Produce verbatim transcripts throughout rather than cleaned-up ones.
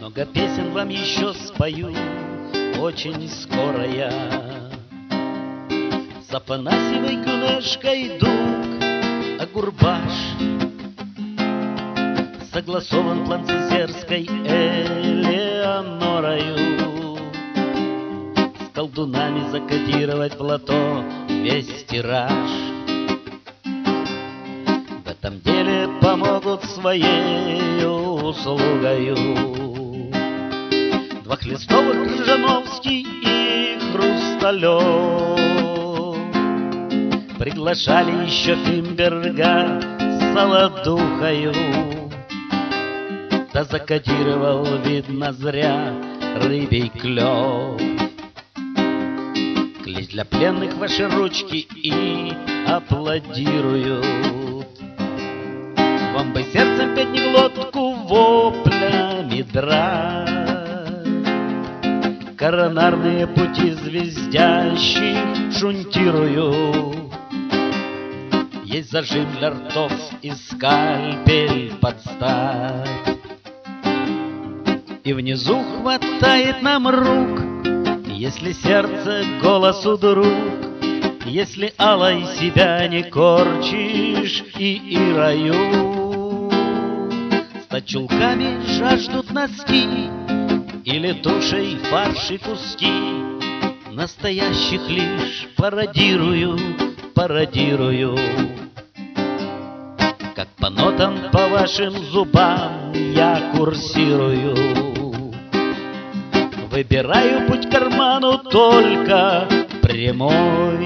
Много песен вам еще спою, очень скоро я. С Афанасьевой Кунешкой дуг, а Гурбаш согласован план Цезерской Элеонорою. С колдунами закодировать плато весь тираж. В этом деле помогут своей услугою два Хлестовых, Крыжановский и Хрусталев. Приглашали еще Фимберга с Солодухою, да закодировал, видно, зря рыбий клев. Клесть для пленных ваши ручки и аплодируют. Вам бы сердцем петь не глотку воплями драть. Коронарные пути звездящих шунтируют. Есть зажим для ртов и скальпель подстать. И внизу хватает нам рук, если сердце голосу друг, если алой себя не корчишь и ирою. Стать чулками жаждут носки, или тушей фарш и куски. Настоящих лишь пародирую, пародирую. Как по нотам, по вашим зубам я курсирую. Выбираю путь к карману только прямой.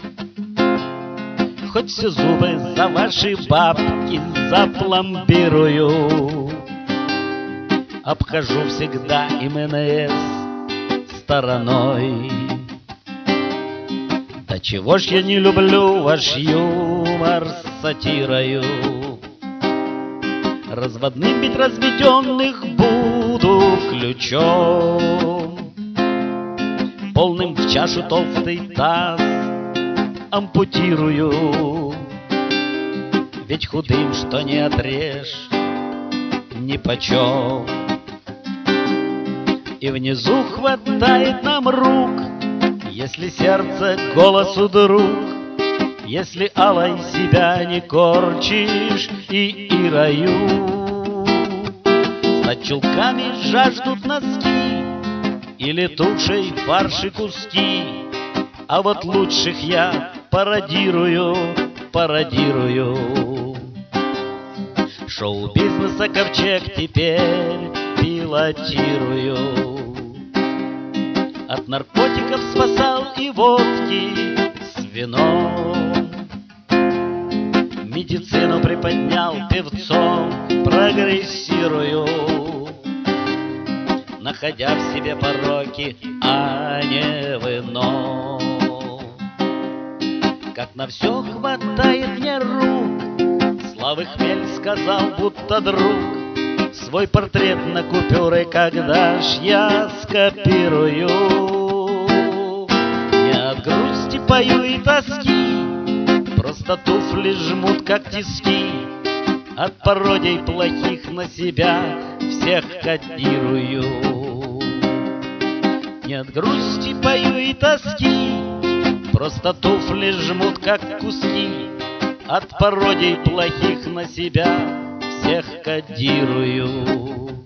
Хоть все зубы за ваши бабки запломбирую. Обхожу всегда эм эн эс стороной. Да чего ж я не люблю ваш юмор с сатирою. Разводным бить разведенных буду ключом, полным в чашу толстый таз ампутирую. Ведь худым что не отрежь нипочем. И внизу хватает нам рук, если сердце голосу друг, если алой себя не корчишь и ирою. Стать чулками жаждут носки, или тушей фарш и куски. А вот лучших я пародирую, пародирую. Шоу-бизнеса ковчег теперь пилотирую. От наркотиков спасал и водки с вином. Медицину приподнял певцом, прогрессирую, находя в себе пороки, а не в ином. Как на все хватает мне рук, славы хмель сказал, будто друг. Свой портрет на купюры когда ж я скопирую. Не от грусти пою и тоски, просто туфли жмут как тиски. От пародий плохих на себя всех кодирую. Не от грусти пою и тоски, просто туфли жмут как куски. От пародий плохих на себя всех кодирую.